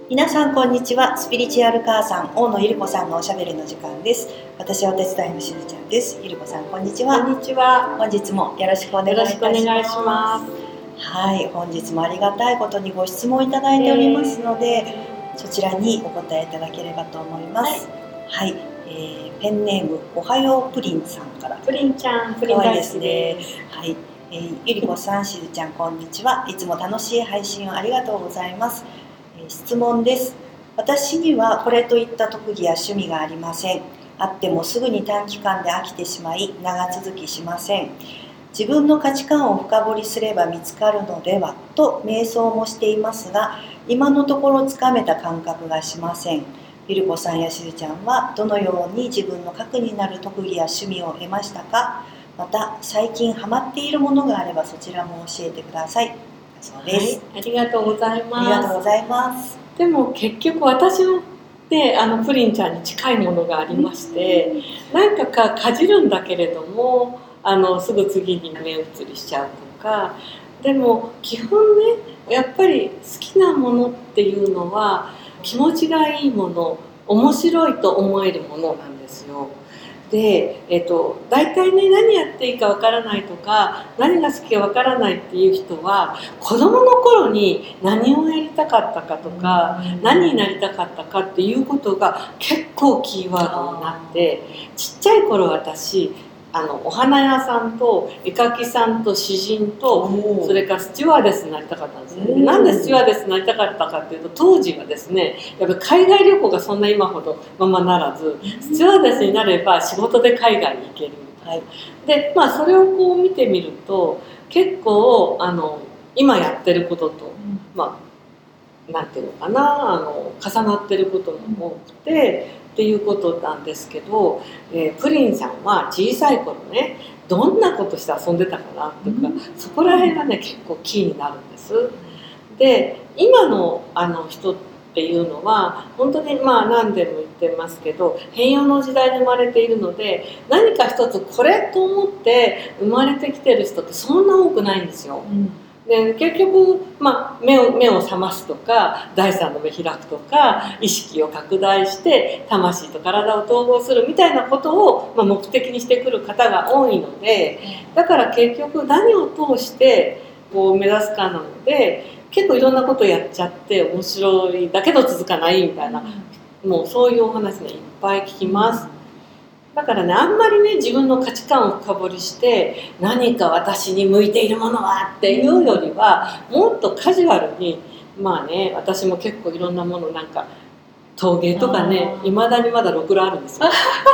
皆さんこんにちは。スピリチュアル母さん大野ゆり子さんのおしゃべりの時間です。私はお手伝いのしずちゃんです。ゆり子さんこんにちは。 こんにちは。 本日もよろしくお願いいたします。 よろしくお願いします。 はい、本日もありがたいことにご質問いただいておりますので、そちらにお答えいただければと思います。はい、ペンネームおはようプリンさんから。 プリンちゃん、プリン大好きです。 はい、ゆり子さん、しずちゃんこんにちは。いつも楽しい配信をありがとうございます。質問です。私にはこれといった特技や趣味がありません。あってもすぐに短期間で飽きてしまい長続きしません。自分の価値観を深掘りすれば見つかるのではと瞑想もしていますが、今のところつかめた感覚がしません。ゆり子さんやしずちゃんはどのように自分の核になる特技や趣味を得ましたか？また最近ハマっているものがあればそちらも教えてください。そうです。 はい、ありがとうございます。 ありがとうございます。 でも結局私もでプリンちゃんに近いものがありまして、なんかかじるんだけれどもすぐ次に目移りしちゃうとか、でも基本ねやっぱり好きなものっていうのは気持ちがいいもの、面白いと思えるものなんですよ。で、大体ね何やっていいかわからないとか何が好きかわからないっていう人は子供の頃に何をやりたかったかとか何になりたかったかっていうことが結構キーワードになって、ちっちゃい頃私お花屋さんと絵描きさんと詩人とそれからスチュワーデスになりたかったんですね。なんでスチュワーデスになりたかったかっていうと、当時はですねやっぱり海外旅行がそんな今ほどままならず、スチュワーデスになれば仕事で海外に行けるみたいな。でそれをこう見てみると結構今やってることとなんていうのかな重なってることも多くてっていうことなんですけど、プリンさんは小さい頃ねどんなことして遊んでたかなとか、そこら辺がね結構キーになるんです。で今の人っていうのは本当に何でも言ってますけど変容の時代に生まれているので、何か一つこれと思って生まれてきてる人ってそんな多くないんですよ。で結局、目を覚ますとか第三の目開くとか意識を拡大して魂と体を統合するみたいなことを、目的にしてくる方が多いので、だから結局何を通してこう目指すかなので結構いろんなことやっちゃって面白いだけど続かないみたいな、もうそういうお話ねいっぱい聞きます。だからねあんまりね自分の価値観を深掘りして何か私に向いているものはっていうよりはもっとカジュアルに私も結構いろんなものなんか陶芸とかねいまだにまだろくろあるんですよ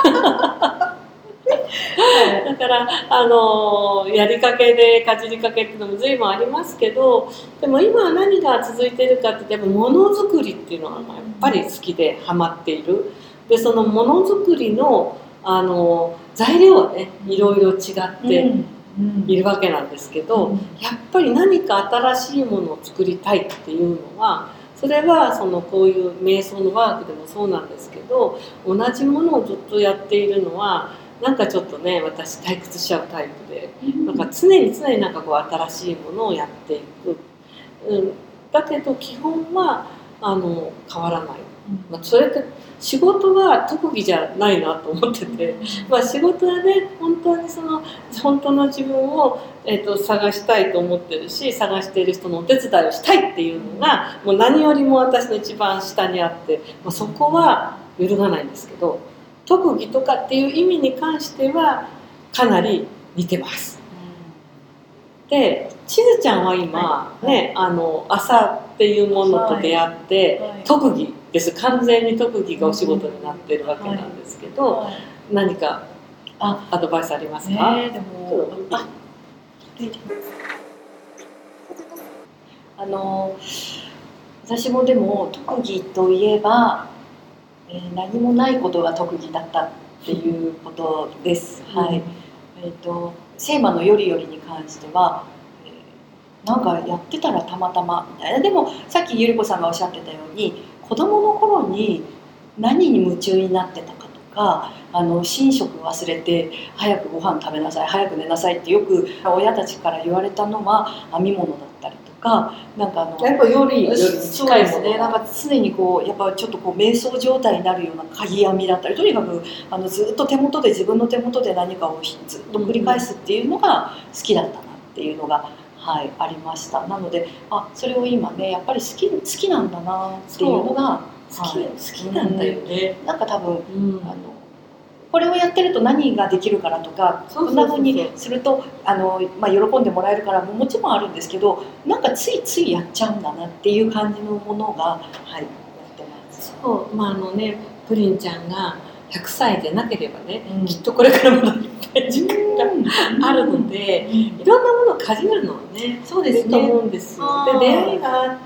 だからやりかけでかじりかけっていうのも随分ありますけど、でも今何が続いているかってでもものづくりっていうのはやっぱり好きでハマっている。でそのものづくりの材料はねいろいろ違っているわけなんですけど、やっぱり何か新しいものを作りたいっていうのはそれはこういう瞑想のワークでもそうなんですけど、同じものをずっとやっているのはなんかちょっとね私退屈しちゃうタイプで、なんか常になんかこう新しいものをやっていく、だけど基本は変わらない。それって仕事は特技じゃないなと思ってて、仕事はね本当に本当の自分を、探したいと思ってるし、探している人のお手伝いをしたいっていうのがもう何よりも私の一番下にあって、そこは揺るがないんですけど、特技とかっていう意味に関してはかなり似てます。でしずちゃんは今、朝っていうものと出会って、特技です。完全に特技がお仕事になってるわけなんですけど、何かアドバイスありますか？ でも私もでも特技といえば、何もないことが特技だったっていうことです。聖魔のよりよりに関しては、なんかやってたらたまたまみたいな。でもさっきゆり子さんがおっしゃってたように子供の頃に何に夢中になってたかとか、寝食忘れて早くご飯食べなさい早く寝なさいってよく親たちから言われたのは編み物だったりとか、なんかやっぱより近いものね、なんか常にこうやっぱちょっとこう瞑想状態になるような鍵編みだったり、とにかくずっと自分の手元で何かをずっと繰り返すっていうのが好きだったなっていうのが、はい、ありました。なのでそれを今ねやっぱり好きなんだなっていうのが好きなんだよね。 なんか多分、これをやってると何ができるからとか、こんな風にすると喜んでもらえるからももちろんあるんですけど、なんかついついやっちゃうんだなっていう感じのものが、はい、やってます。 そう、プリンちゃんが100歳でなければね、きっとこれからまだいっぱい時間があるので、いろんなものをかじるのはね、 そうですね、 いいと思うんですよ。で、出会いがあって、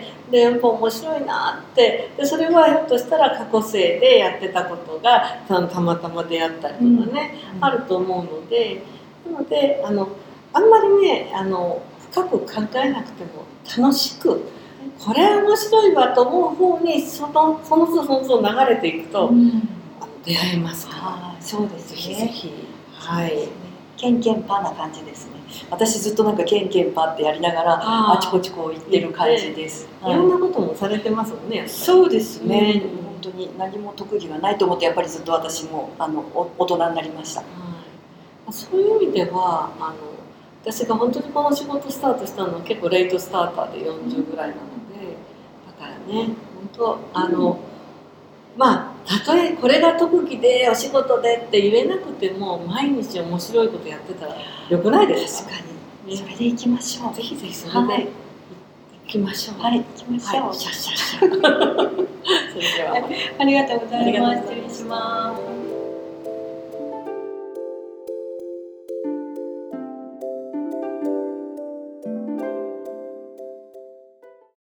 でやっぱ面白いなって、でそれはひょっとしたら過去生でやってたことがたまたま出会ったりとかね、あると思うので、なのであんまりね深く考えなくても楽しく、これ面白いわと思う方にその都度流れていくと、出会えますから。 そうですね。 ぜひぜひ。はい。 ケンケンパな感じですね。私ずっとなんかケンケンパってやりながらあちこちこう行ってる感じです。 いろんなこともされてますもんね。 そうですね。本当に何も特技がないと思ってやっぱりずっと私も大人になりました。 そういう意味では私が本当にこの仕事スタートしたのは結構レイトスターターで40ぐらいなので、だからね本当たとえこれが特技でお仕事でって言えなくても毎日面白いことやってたらよくないですか？ 確かに、それでいきましょう。 ぜひぜひそれでいきましょう。 はい、いきましょう。 シャッシャッシャッそれではありがとうございます。失礼します。